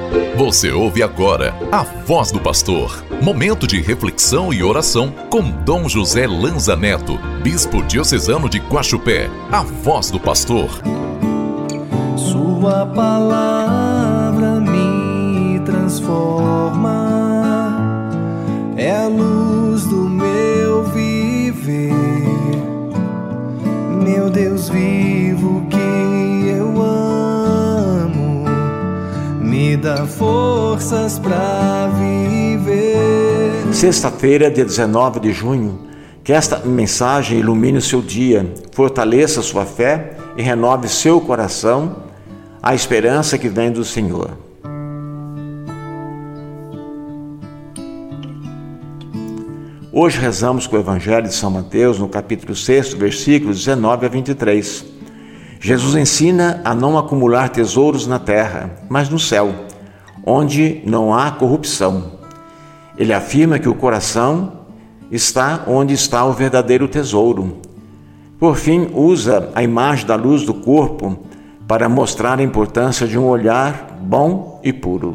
Você ouve agora a Voz do Pastor, momento de reflexão e oração com Dom José Lanza Neto, bispo diocesano de Guaxupé. A Voz do Pastor. Sua palavra me transforma, é a luz do meu viver, meu Deus vivo que eu amo, me dá forças para viver. Sexta-feira, dia 19 de junho, que esta mensagem ilumine o seu dia, fortaleça sua fé e renove seu coração, a esperança que vem do Senhor. Hoje rezamos com o Evangelho de São Mateus, no capítulo 6, versículos 19 a 23. Jesus ensina a não acumular tesouros na terra, mas no céu, onde não há corrupção. Ele afirma que o coração está onde está o verdadeiro tesouro. Por fim, usa a imagem da luz do corpo para mostrar a importância de um olhar bom e puro.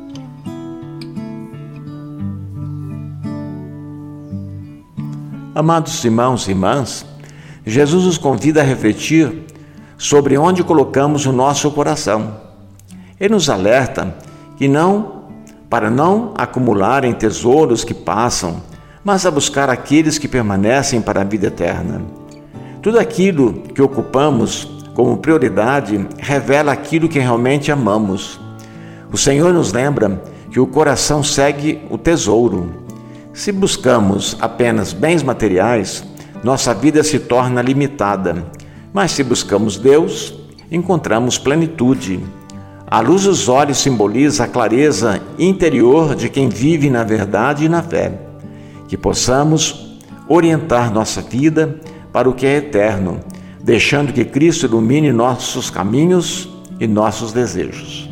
Amados irmãos e irmãs, Jesus nos convida a refletir sobre onde colocamos o nosso coração. Ele nos alerta para não acumularem tesouros que passam, mas a buscar aqueles que permanecem para a vida eterna. Tudo aquilo que ocupamos como prioridade revela aquilo que realmente amamos. O Senhor nos lembra que o coração segue o tesouro. Se buscamos apenas bens materiais, nossa vida se torna limitada. Mas se buscamos Deus, encontramos plenitude. A luz dos olhos simboliza a clareza interior de quem vive na verdade e na fé. Que possamos orientar nossa vida para o que é eterno, deixando que Cristo ilumine nossos caminhos e nossos desejos.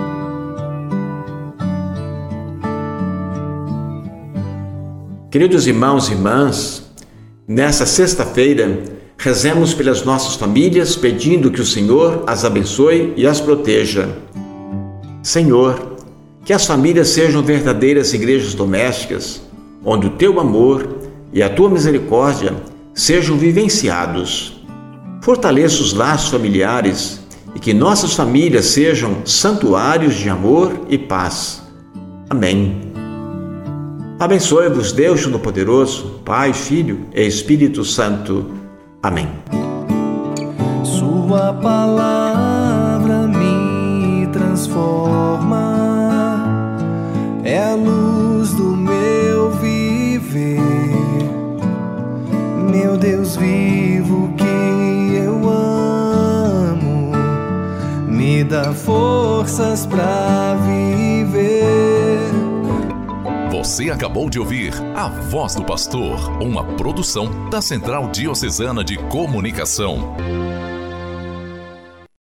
Queridos irmãos e irmãs, nesta sexta-feira, rezemos pelas nossas famílias, pedindo que o Senhor as abençoe e as proteja. Senhor, que as famílias sejam verdadeiras igrejas domésticas, onde o Teu amor e a Tua misericórdia sejam vivenciados. Fortaleça os laços familiares e que nossas famílias sejam santuários de amor e paz. Amém. Abençoe-vos Deus Todo-Poderoso, Pai, Filho e Espírito Santo. Amém. Sua palavra me transforma, é a luz do meu viver, meu Deus vivo que eu amo, me dá forças para viver. Você acabou de ouvir A Voz do Pastor, uma produção da Central Diocesana de Comunicação.